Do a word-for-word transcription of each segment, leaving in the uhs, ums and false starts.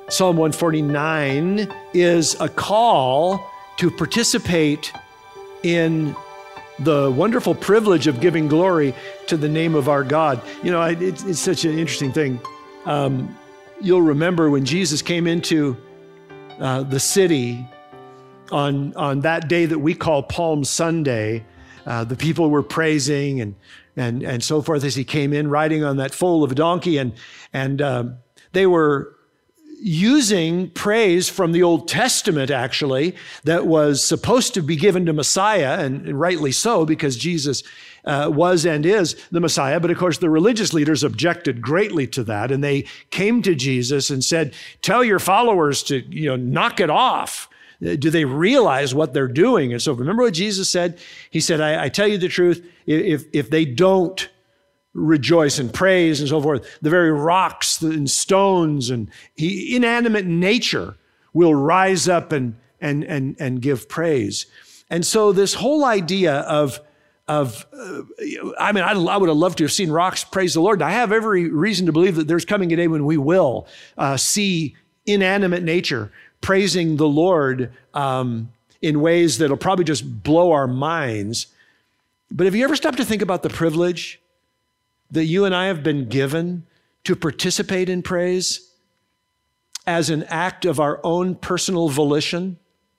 Psalm one forty-nine is a call to participate in the wonderful privilege of giving glory to the name of our God. You know, it's, it's such an interesting thing. Um, you'll remember when Jesus came into uh, the city on, on that day that we call Palm Sunday, uh, the people were praising and, and, and so forth as he came in riding on that foal of a donkey. And, and um, they were using praise from the Old Testament, actually, that was supposed to be given to Messiah, and rightly so, because Jesus uh, was and is the Messiah. But of course, the religious leaders objected greatly to that, and they came to Jesus and said, tell your followers to, you know, knock it off. Do they realize what they're doing? And so remember what Jesus said? He said, I, I tell you the truth, if, if they don't rejoice and praise and so forth, the very rocks and stones and inanimate nature will rise up and, and, and, and give praise. And so this whole idea of, of uh, I mean, I, I would have loved to have seen rocks praise the Lord. I have every reason to believe that there's coming a day when we will uh, see inanimate nature praising the Lord um, in ways that'll probably just blow our minds. But have you ever stopped to think about the privilege that you and I have been given to participate in praise as an act of our own personal volition?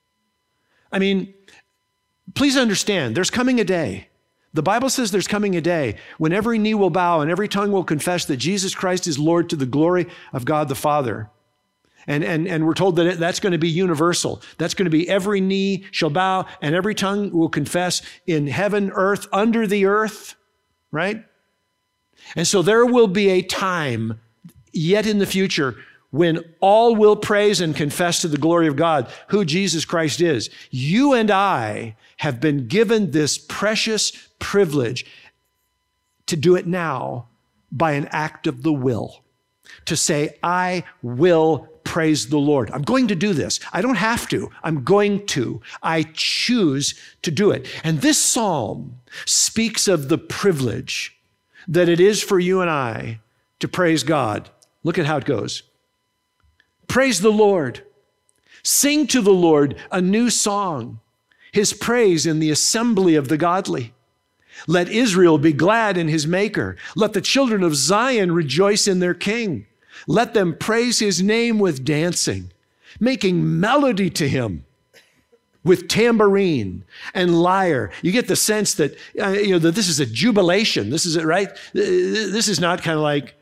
I mean, please understand, there's coming a day. The Bible says there's coming a day when every knee will bow and every tongue will confess that Jesus Christ is Lord to the glory of God the Father. And, and, and we're told that it, that's going to be universal. That's going to be every knee shall bow and every tongue will confess in heaven, earth, under the earth, right? And so there will be a time yet in the future when all will praise and confess to the glory of God who Jesus Christ is. You and I have been given this precious privilege to do it now by an act of the will, to say, I will praise the Lord. I'm going to do this. I don't have to. I'm going to. I choose to do it. And this psalm speaks of the privilege that it is for you and I to praise God. Look at how it goes. Praise the Lord. Sing to the Lord a new song, his praise in the assembly of the godly. Let Israel be glad in his maker. Let the children of Zion rejoice in their king. Let them praise his name with dancing, making melody to him with tambourine and lyre. You get the sense that, uh, you know, that this is a jubilation. This is it, right? This is not kind of like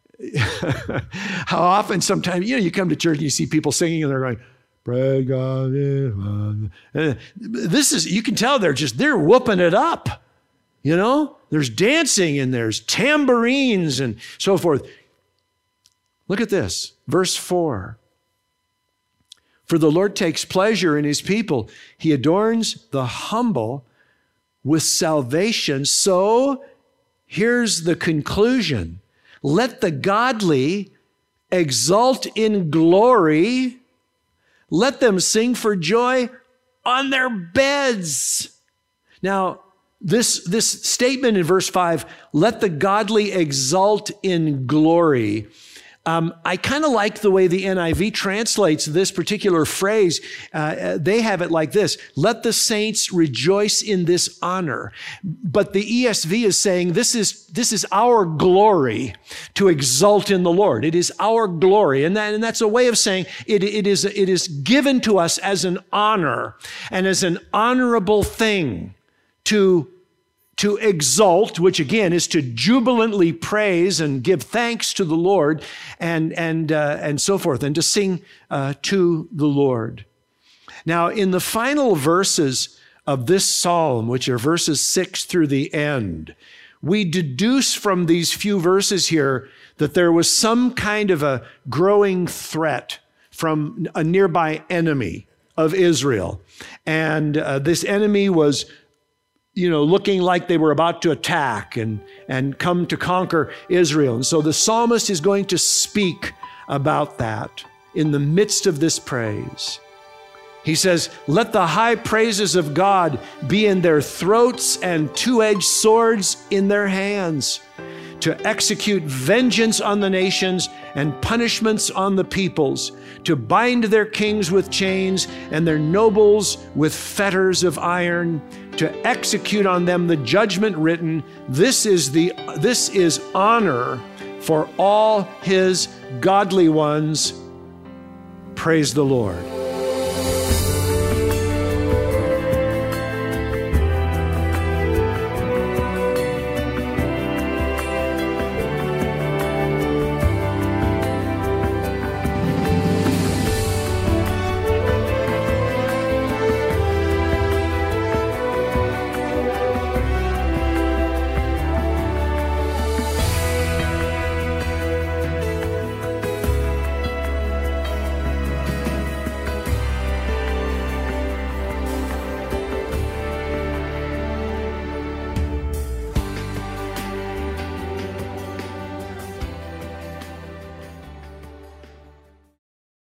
how often sometimes, you know, you come to church and you see people singing and they're going, praise God. This is, you can tell they're just, they're whooping it up. You know, there's dancing and there's tambourines and so forth. Look at this, verse four. For the Lord takes pleasure in his people. He adorns the humble with salvation. So here's the conclusion. Let the godly exult in glory. Let them sing for joy on their beds. Now, this, this statement in verse five, let the godly exult in glory. Um, I kind of like the way the N I V translates this particular phrase. Uh, they have it like this: let the saints rejoice in this honor. But the E S V is saying this is, this is our glory to exult in the Lord. It is our glory. And, that, and that's a way of saying it, it, is, it is given to us as an honor and as an honorable thing to to exult, which again is to jubilantly praise and give thanks to the Lord, and and uh, and so forth, and to sing uh, to the Lord. Now, in the final verses of this psalm, which are verses six through the end, we deduce from these few verses here that there was some kind of a growing threat from a nearby enemy of Israel, and uh, this enemy was, you know, looking like they were about to attack and, and come to conquer Israel. And so the psalmist is going to speak about that in the midst of this praise. He says, let the high praises of God be in their throats and two-edged swords in their hands, to execute vengeance on the nations and punishments on the peoples, to bind their kings with chains and their nobles with fetters of iron, to execute on them the judgment written. This is the this is honor for all his godly ones. Praise the Lord.